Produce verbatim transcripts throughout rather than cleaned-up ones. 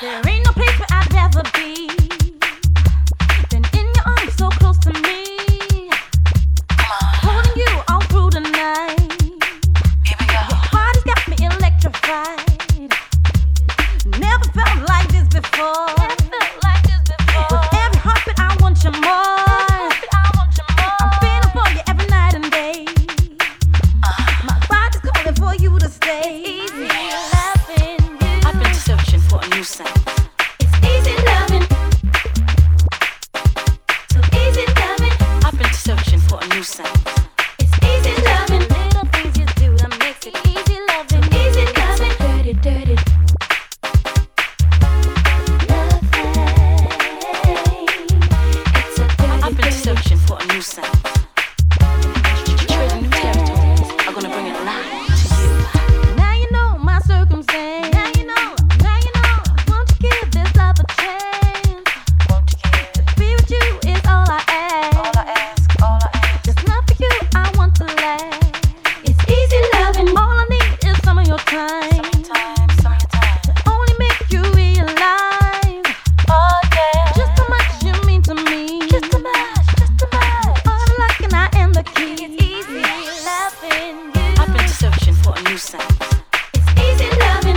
There ain't no place where I'd rather be than in your arms, so close to me. Holding you all through the night. Your body's got me electrified. Never felt like this before. With every heartbeat, I want you more. I'm feeling for you every night and day. My body's calling for you to stay. Easy loving you. I've been searching for a new sound. It's easy loving. So easy loving. I've been searching for a new sound. It's easy loving. Little things you do that makes it easy loving. Easy loving. Dirty, dirty. I've been searching for a new sound. Treading new territories are gonna bring it live to you. Now you know my circumstance. Now you know, now you know. Won't you give this love a chance? Won't you give? To be with you is all I ask. All I ask, all I ask. Just love for you, I want to last. It's easy loving. All I need is some of your time. Time, some of your time. To only make you realize Oh yeah. just how much you mean to me. Just a match, just a match. All the luck and I am the key. It's easy loving you. I've been searching for a new sound. It's easy loving.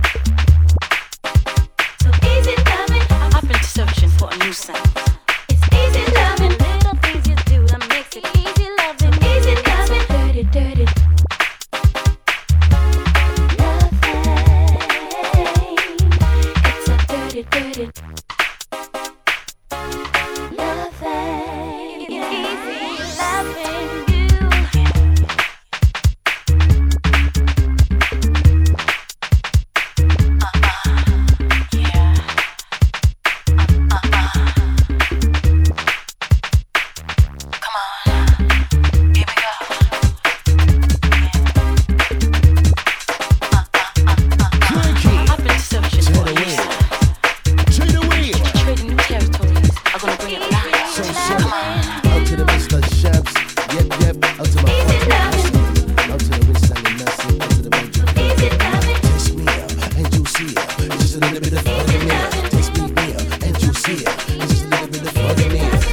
So easy loving. I've been searching for a new sound. It's easy loving. Little things you do that makes it easy loving. Easy loving. Dirty, dirty. Loving. It's a dirty, dirty.